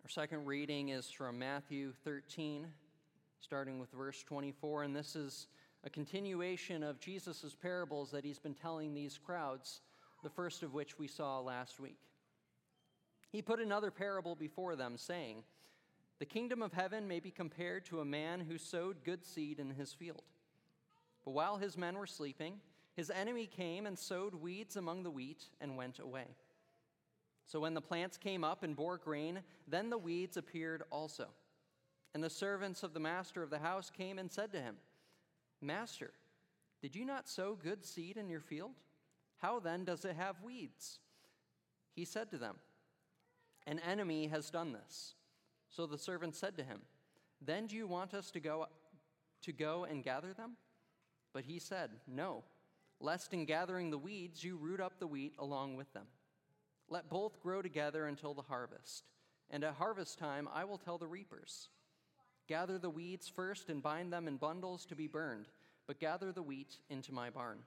Our second reading is from Matthew 13, starting with verse 24, and this is a continuation of Jesus' parables that he's been telling these crowds, the first of which we saw last week. He put another parable before them, saying, "The kingdom of heaven may be compared to a man who sowed good seed in his field. But while his men were sleeping, his enemy came and sowed weeds among the wheat and went away. So when the plants came up and bore grain, then the weeds appeared also. And the servants of the master of the house came and said to him, 'Master, did you not sow good seed in your field? How then does it have weeds?' He said to them, 'An enemy has done this.' So the servants said to him, 'Then do you want us to go and gather them?' But he said, 'No, lest in gathering the weeds you root up the wheat along with them. Let both grow together until the harvest. And at harvest time I will tell the reapers, gather the weeds first and bind them in bundles to be burned, but gather the wheat into my barn.'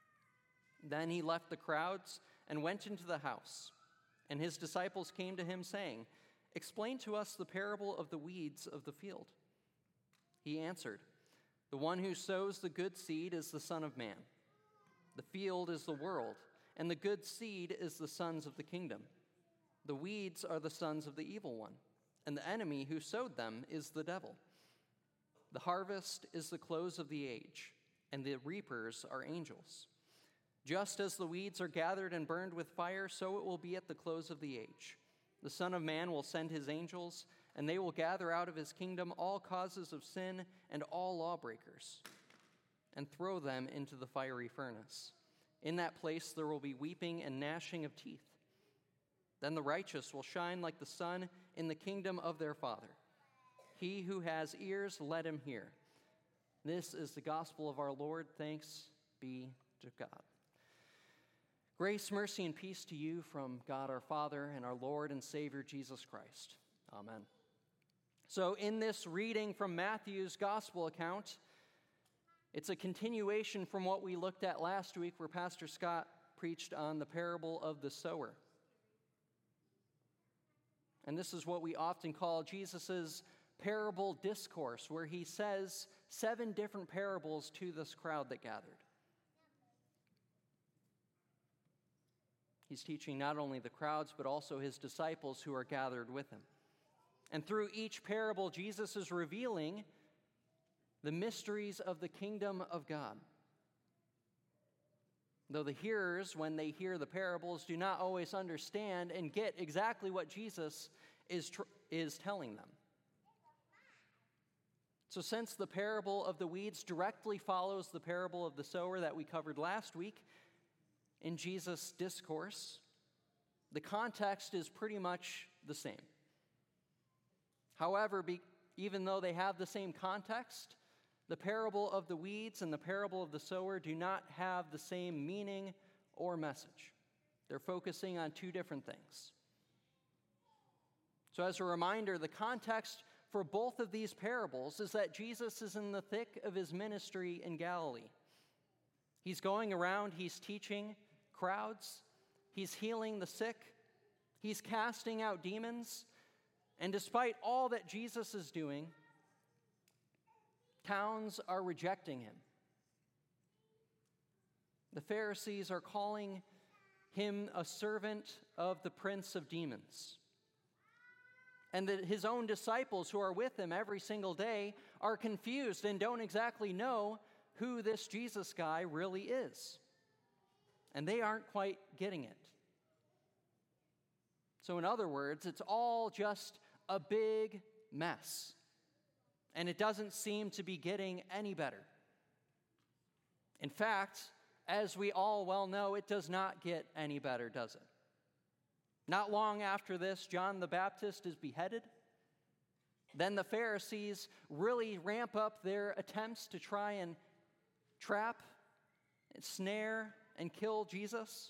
Then he left the crowds and went into the house. And his disciples came to him, saying, 'Explain to us the parable of the weeds of the field.' He answered, 'The one who sows the good seed is the Son of Man. The field is the world, and the good seed is the sons of the kingdom. The weeds are the sons of the evil one, and the enemy who sowed them is the devil. The harvest is the close of the age, and the reapers are angels. Just as the weeds are gathered and burned with fire, so it will be at the close of the age. The Son of Man will send his angels, and they will gather out of his kingdom all causes of sin and all lawbreakers, and throw them into the fiery furnace. In that place there will be weeping and gnashing of teeth. Then the righteous will shine like the sun in the kingdom of their Father. He who has ears, let him hear.' This is the gospel of our Lord. Thanks be to God." Grace, mercy, and peace to you from God our Father and our Lord and Savior Jesus Christ. Amen. So in this reading from Matthew's gospel account, it's a continuation from what we looked at last week, where Pastor Scott preached on the parable of the sower. And this is what we often call Jesus' parable discourse, where he says 7 different parables to this crowd that gathered. He's teaching not only the crowds, but also his disciples who are gathered with him. And through each parable, Jesus is revealing the mysteries of the kingdom of God. Though the hearers, when they hear the parables, do not always understand and get exactly what Jesus is telling them. So since the parable of the weeds directly follows the parable of the sower that we covered last week in Jesus' discourse, the context is pretty much the same. However, even though they have the same context, the parable of the weeds and the parable of the sower do not have the same meaning or message. They're focusing on 2 different things. So as a reminder, the context for both of these parables is that Jesus is in the thick of his ministry in Galilee. He's going around, he's teaching crowds, he's healing the sick, he's casting out demons, and despite all that Jesus is doing, towns are rejecting him. The Pharisees are calling him a servant of the prince of demons. And that his own disciples who are with him every single day are confused and don't exactly know who this Jesus guy really is. And they aren't quite getting it. So in other words, it's all just a big mess. And it doesn't seem to be getting any better. In fact, as we all well know, it does not get any better, does it? Not long after this, John the Baptist is beheaded. Then the Pharisees really ramp up their attempts to try and trap, snare, and kill Jesus.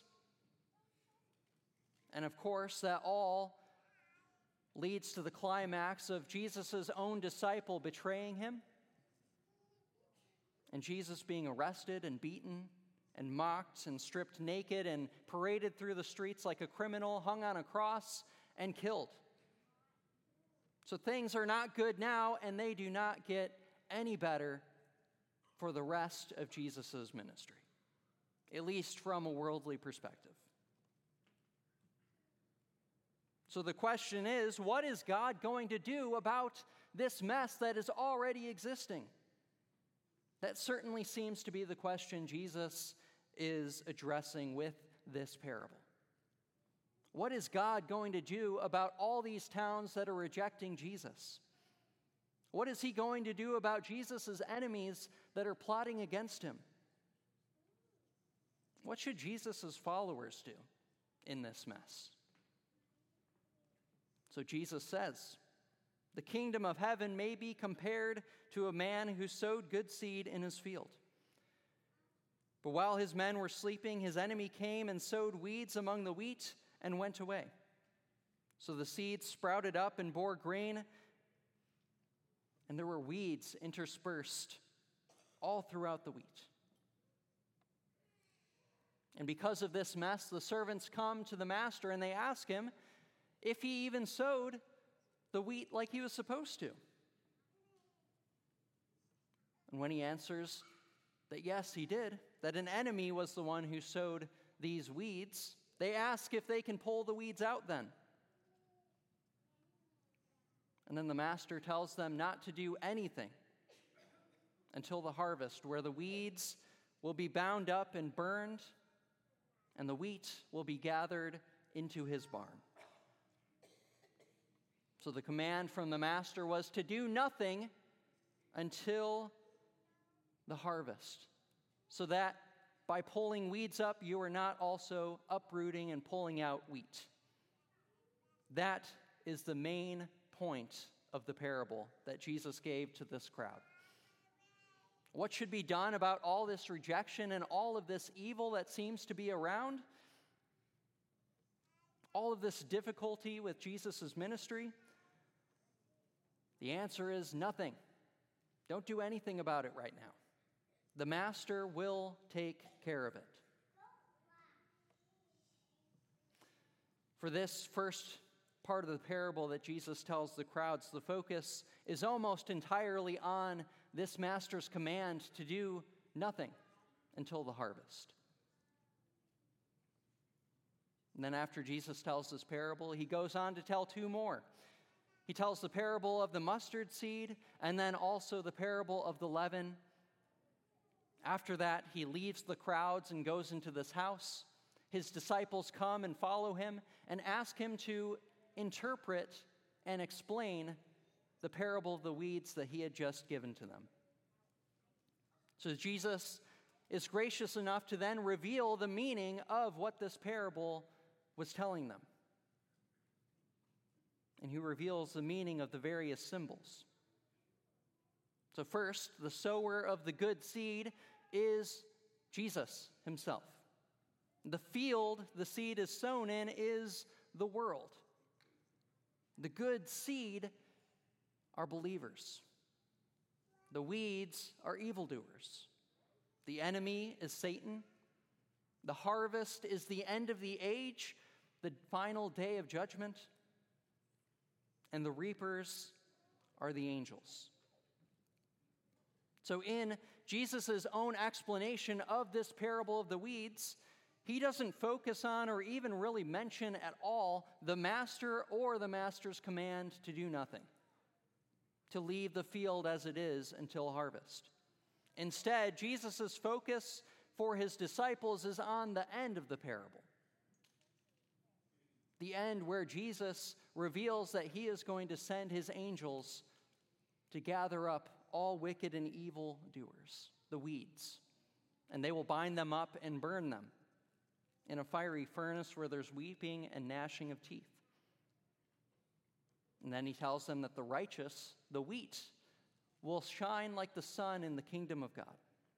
And of course, that all leads to the climax of Jesus' own disciple betraying him, and Jesus being arrested and beaten and mocked and stripped naked and paraded through the streets like a criminal, hung on a cross and killed. So things are not good now, and they do not get any better for the rest of Jesus' ministry, at least from a worldly perspective. So the question is, what is God going to do about this mess that is already existing? That certainly seems to be the question Jesus is addressing with this parable. What is God going to do about all these towns that are rejecting Jesus? What is he going to do about Jesus' enemies that are plotting against him? What should Jesus' followers do in this mess? So Jesus says, the kingdom of heaven may be compared to a man who sowed good seed in his field. But while his men were sleeping, his enemy came and sowed weeds among the wheat and went away. So the seed sprouted up and bore grain, and there were weeds interspersed all throughout the wheat. And because of this mess, the servants come to the master and they ask him if he even sowed the wheat like he was supposed to. And when he answers that yes, he did, that an enemy was the one who sowed these weeds, they ask if they can pull the weeds out then. And then the master tells them not to do anything until the harvest, where the weeds will be bound up and burned, and the wheat will be gathered into his barn. So the command from the master was to do nothing until the harvest, so that by pulling weeds up, you are not also uprooting and pulling out wheat. That is the main point of the parable that Jesus gave to this crowd. What should be done about all this rejection and all of this evil that seems to be around? All of this difficulty with Jesus' ministry? The answer is nothing. Don't do anything about it right now. The master will take care of it. For this first part of the parable that Jesus tells the crowds, the focus is almost entirely on this master's command to do nothing until the harvest. And then after Jesus tells this parable, he goes on to tell two more. He tells the parable of the mustard seed and then also the parable of the leaven. After that, he leaves the crowds and goes into this house. His disciples come and follow him and ask him to interpret and explain the parable of the weeds that he had just given to them. So Jesus is gracious enough to then reveal the meaning of what this parable was telling them. And he reveals the meaning of the various symbols. So first, the sower of the good seed is Jesus himself. The field the seed is sown in is the world. The good seed are believers. The weeds are evildoers. The enemy is Satan. The harvest is the end of the age, the final day of judgment. And the reapers are the angels. So in Jesus' own explanation of this parable of the weeds, he doesn't focus on or even really mention at all the master or the master's command to do nothing, to leave the field as it is until harvest. Instead, Jesus' focus for his disciples is on the end of the parable. The end where Jesus reveals that he is going to send his angels to gather up all wicked and evil doers, the weeds, and they will bind them up and burn them in a fiery furnace where there's weeping and gnashing of teeth. And then he tells them that the righteous, the wheat, will shine like the sun in the kingdom of God.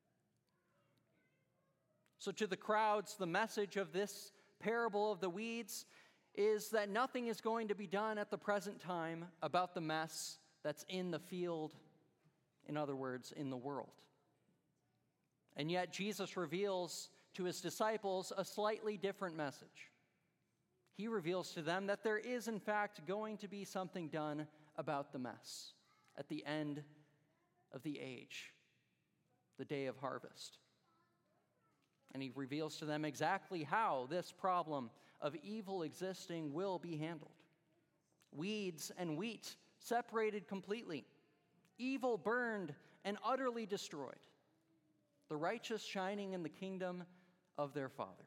So to the crowds, the message of this parable of the weeds is that nothing is going to be done at the present time about the mess that's in the field, in other words, in the world. And yet Jesus reveals to his disciples a slightly different message. He reveals to them that there is, in fact, going to be something done about the mess at the end of the age, the day of harvest. And he reveals to them exactly how this problem of evil existing will be handled. Weeds and wheat separated completely, evil burned and utterly destroyed, the righteous shining in the kingdom of their Father.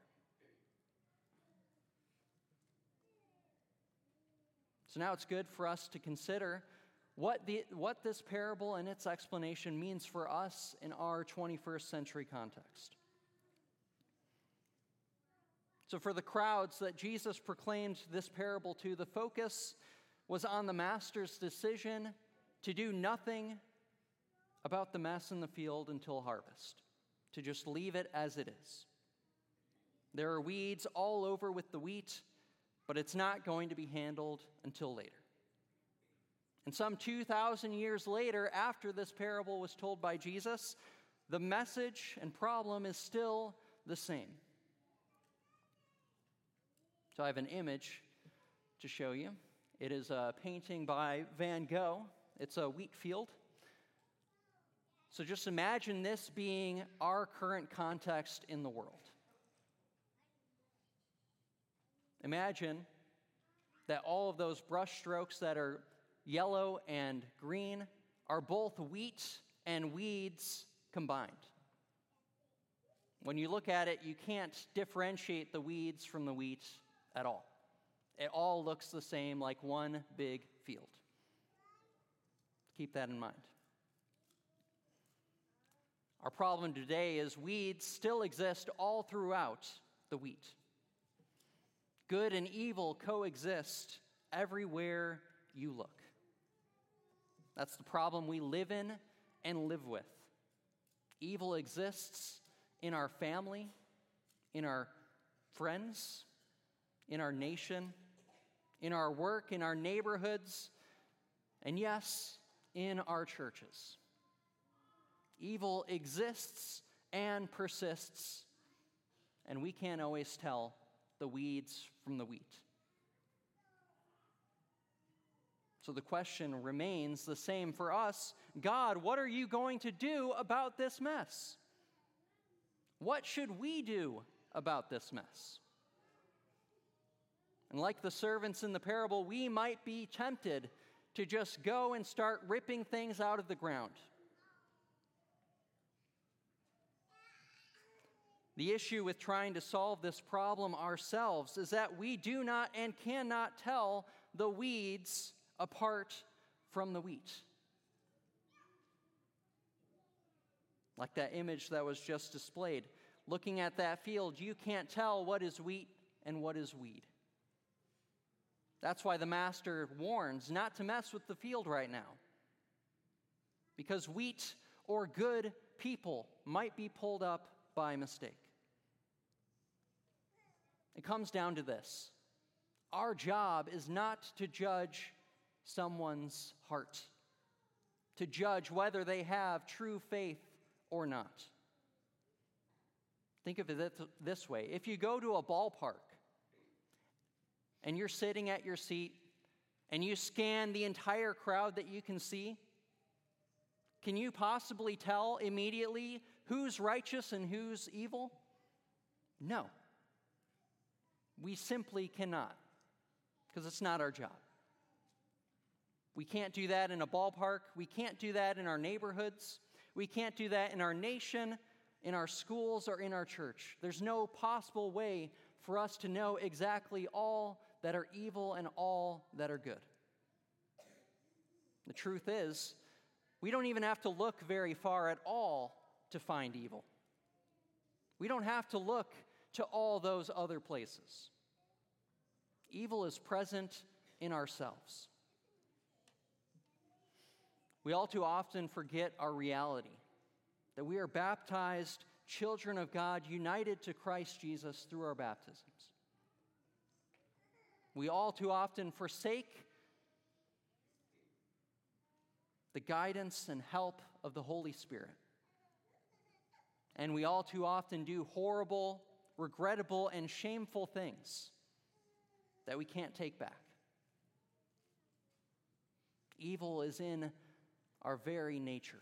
So now it's good for us to consider what this parable and its explanation means for us in our 21st century context. So for the crowds that Jesus proclaimed this parable to, the focus was on the master's decision to do nothing about the mess in the field until harvest, to just leave it as it is. There are weeds all over with the wheat, but it's not going to be handled until later. And some 2,000 years later, after this parable was told by Jesus, the message and problem is still the same. So I have an image to show you. It is a painting by Van Gogh. It's a wheat field. So just imagine this being our current context in the world. Imagine that all of those brush strokes that are yellow and green are both wheat and weeds combined. When you look at it, you can't differentiate the weeds from the wheat at all. It all looks the same, like one big field. Keep that in mind. Our problem today is weeds still exist all throughout the wheat. Good and evil coexist everywhere you look. That's the problem we live in and live with. Evil exists in our family, in our friends, in our nation, in our work, in our neighborhoods, and yes, in our churches. Evil exists and persists, and we can't always tell the weeds from the wheat. So the question remains the same for us. God, what are you going to do about this mess? What should we do about this mess? And like the servants in the parable, we might be tempted to just go and start ripping things out of the ground. The issue with trying to solve this problem ourselves is that we do not and cannot tell the weeds apart from the wheat. Like that image that was just displayed. Looking at that field, you can't tell what is wheat and what is weed. That's why the master warns not to mess with the field right now. Because wheat or good people might be pulled up by mistake. It comes down to this. Our job is not to judge someone's heart, to judge whether they have true faith or not. Think of it this way. If you go to a ballpark and you're sitting at your seat and you scan the entire crowd that you can see, can you possibly tell immediately who's righteous and who's evil? No. We simply cannot, because it's not our job. We can't do that in a ballpark. We can't do that in our neighborhoods. We can't do that in our nation, in our schools, or in our church. There's no possible way for us to know exactly all that are evil and all that are good. The truth is, we don't even have to look very far at all to find evil. We don't have to look to all those other places. Evil is present in ourselves. We all too often forget our reality, that we are baptized children of God, united to Christ Jesus through our baptisms. We all too often forsake the guidance and help of the Holy Spirit. And we all too often do horrible, regrettable, and shameful things that we can't take back. Evil is in our very nature.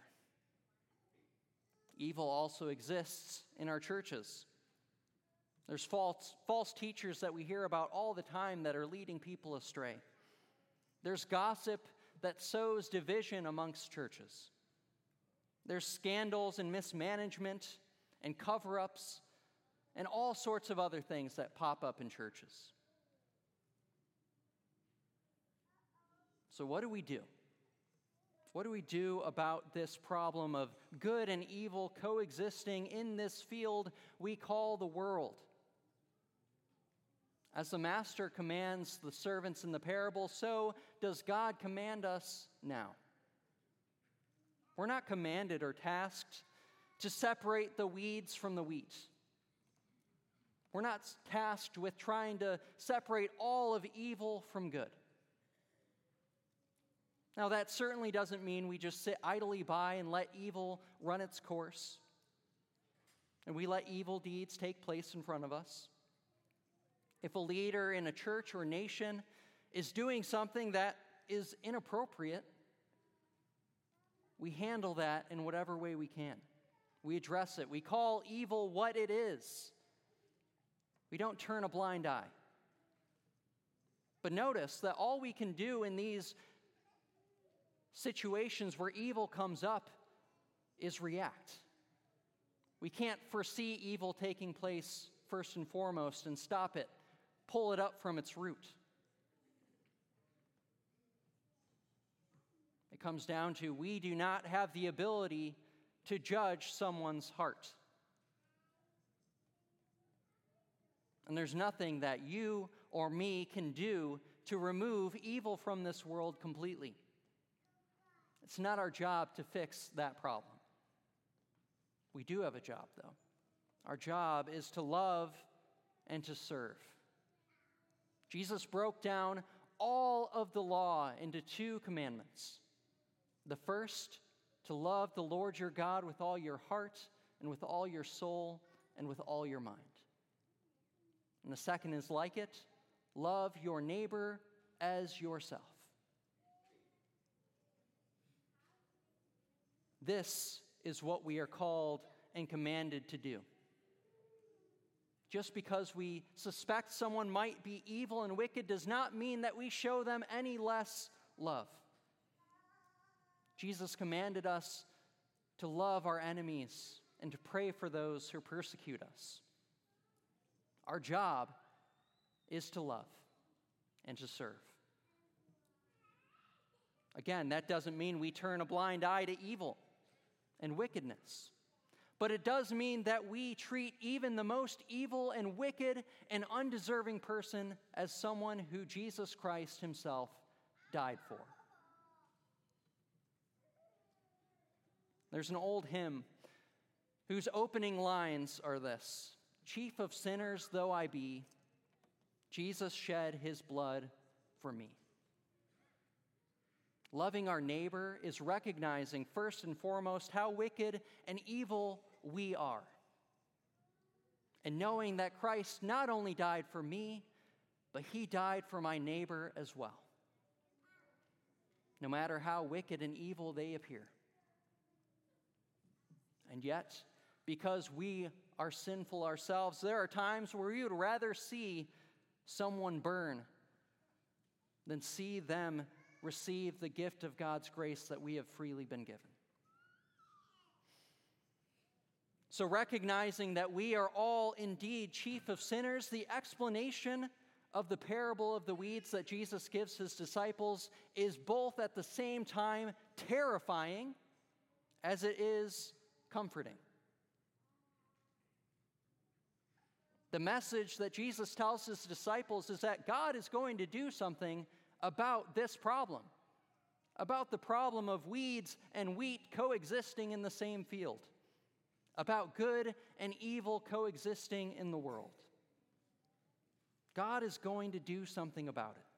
Evil also exists in our churches. There's false teachers that we hear about all the time that are leading people astray. There's gossip that sows division amongst churches. There's scandals and mismanagement and cover-ups and all sorts of other things that pop up in churches. So what do we do? What do we do about this problem of good and evil coexisting in this field we call the world? As the master commands the servants in the parable, so does God command us now. We're not commanded or tasked to separate the weeds from the wheat. We're not tasked with trying to separate all of evil from good. Now, that certainly doesn't mean we just sit idly by and let evil run its course, and we let evil deeds take place in front of us. If a leader in a church or nation is doing something that is inappropriate, we handle that in whatever way we can. We address it. We call evil what it is. We don't turn a blind eye. But notice that all we can do in these situations where evil comes up is react. We can't foresee evil taking place first and foremost and stop it, pull it up from its root. It comes down to we do not have the ability to judge someone's heart. And there's nothing that you or me can do to remove evil from this world completely. It's not our job to fix that problem. We do have a job, though. Our job is to love and to serve. Jesus broke down all of the law into 2 commandments. The first, to love the Lord your God with all your heart and with all your soul and with all your mind. And the second is like it, love your neighbor as yourself. This is what we are called and commanded to do. Just because we suspect someone might be evil and wicked does not mean that we show them any less love. Jesus commanded us to love our enemies and to pray for those who persecute us. Our job is to love and to serve. Again, that doesn't mean we turn a blind eye to evil and wickedness. But it does mean that we treat even the most evil and wicked and undeserving person as someone who Jesus Christ himself died for. There's an old hymn whose opening lines are this: "Chief of sinners though I be, Jesus shed his blood for me." Loving our neighbor is recognizing first and foremost how wicked and evil we are, and knowing that Christ not only died for me, but he died for my neighbor as well, no matter how wicked and evil they appear. And yet, because we are sinful ourselves, there are times where we would rather see someone burn than see them receive the gift of God's grace that we have freely been given. So recognizing that we are all indeed chief of sinners, the explanation of the parable of the weeds that Jesus gives his disciples is both at the same time terrifying as it is comforting. The message that Jesus tells his disciples is that God is going to do something about this problem, about the problem of weeds and wheat coexisting in the same field, about good and evil coexisting in the world. God is going to do something about it.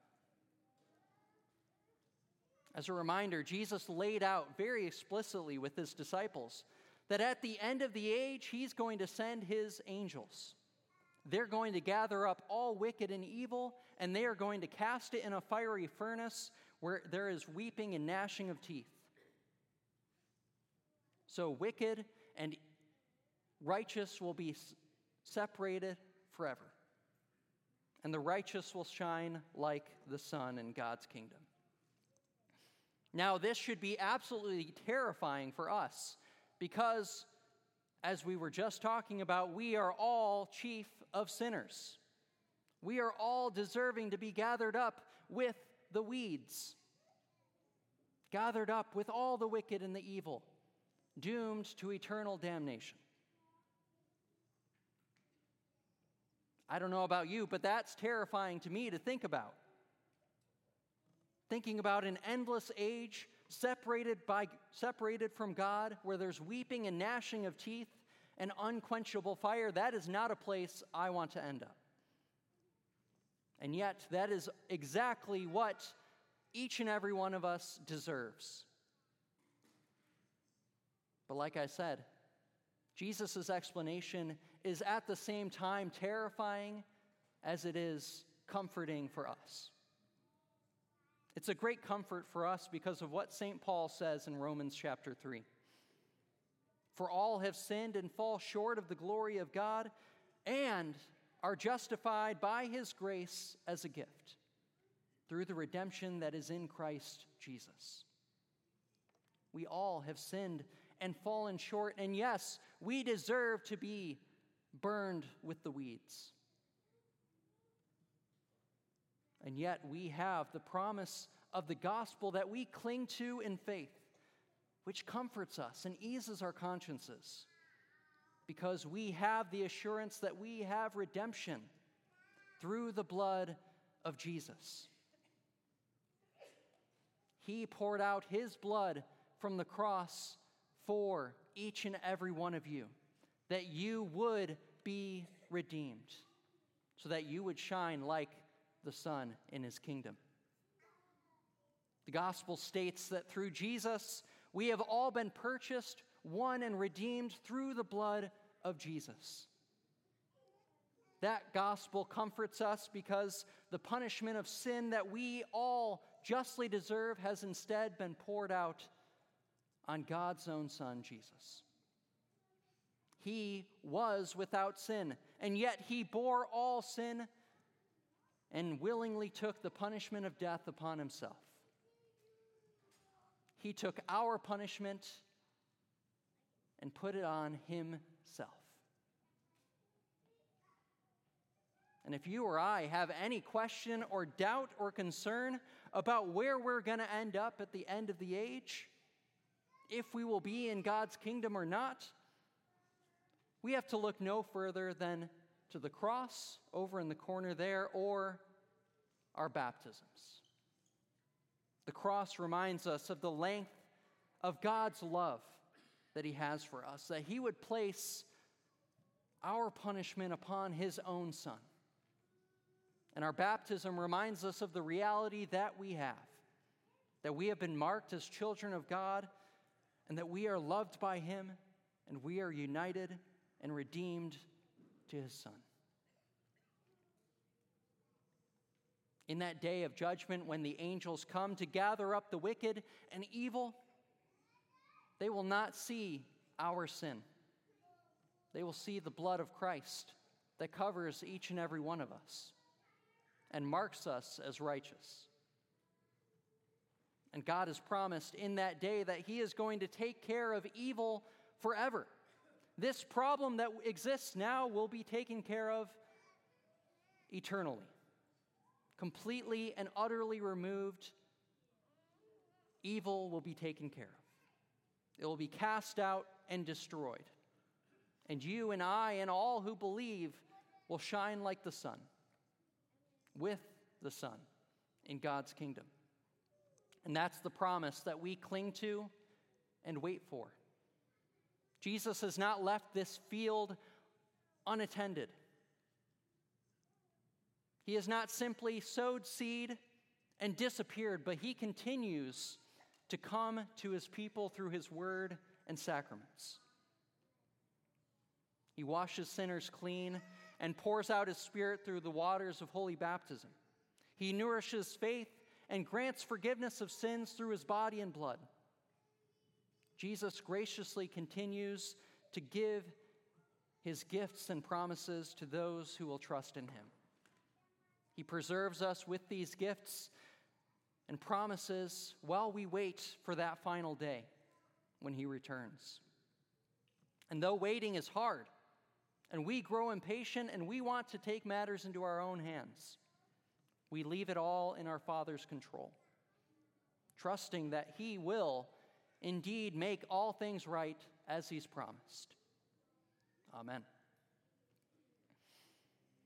As a reminder, Jesus laid out very explicitly with his disciples that at the end of the age, he's going to send his angels. They're going to gather up all wicked and evil, and they are going to cast it in a fiery furnace where there is weeping and gnashing of teeth. So wicked and righteous will be separated forever, and the righteous will shine like the sun in God's kingdom. Now, this should be absolutely terrifying for us because, as we were just talking about, we are all chief of sinners. We are all deserving to be gathered up with the weeds, gathered up with all the wicked and the evil, doomed to eternal damnation. I don't know about you, but that's terrifying to me to think about. Thinking about an endless age separated from God, where there's weeping and gnashing of teeth and unquenchable fire, that is not a place I want to end up. And yet, that is exactly what each and every one of us deserves. But like I said, Jesus' explanation is at the same time terrifying as it is comforting for us. It's a great comfort for us because of what St. Paul says in Romans chapter 3. For all have sinned and fall short of the glory of God and are justified by his grace as a gift through the redemption that is in Christ Jesus. We all have sinned and fallen short, and yes, we deserve to be burned with the weeds. And yet we have the promise of the gospel that we cling to in faith, which comforts us and eases our consciences, because we have the assurance that we have redemption through the blood of Jesus. He poured out his blood from the cross for each and every one of you, that you would be redeemed, so that you would shine like the sun in his kingdom. The gospel states that through Jesus, we have all been purchased, won, and redeemed through the blood of Jesus. That gospel comforts us because the punishment of sin that we all justly deserve has instead been poured out on God's own Son, Jesus. He was without sin, and yet he bore all sin and willingly took the punishment of death upon himself. He took our punishment and put it on himself. And if you or I have any question or doubt or concern about where we're going to end up at the end of the age, if we will be in God's kingdom or not, we have to look no further than to the cross over in the corner there, or our baptisms. The cross reminds us of the length of God's love that he has for us, that he would place our punishment upon his own Son. And our baptism reminds us of the reality that we have been marked as children of God, and that we are loved by him, and we are united and redeemed to his Son. In that day of judgment, when the angels come to gather up the wicked and evil, they will not see our sin. They will see the blood of Christ that covers each and every one of us and marks us as righteous. And God has promised in that day that he is going to take care of evil forever. This problem that exists now will be taken care of eternally. Completely and utterly removed, evil will be taken care of. It will be cast out and destroyed. And you and I and all who believe will shine like the sun, with the sun, in God's kingdom. And that's the promise that we cling to and wait for. Jesus has not left this field unattended. He has not simply sowed seed and disappeared, but he continues to come to his people through his word and sacraments. He washes sinners clean and pours out his Spirit through the waters of holy baptism. He nourishes faith and grants forgiveness of sins through his body and blood. Jesus graciously continues to give his gifts and promises to those who will trust in him. He preserves us with these gifts and promises while we wait for that final day when he returns. And though waiting is hard, and we grow impatient and we want to take matters into our own hands, we leave it all in our Father's control, trusting that he will indeed make all things right as he's promised. Amen.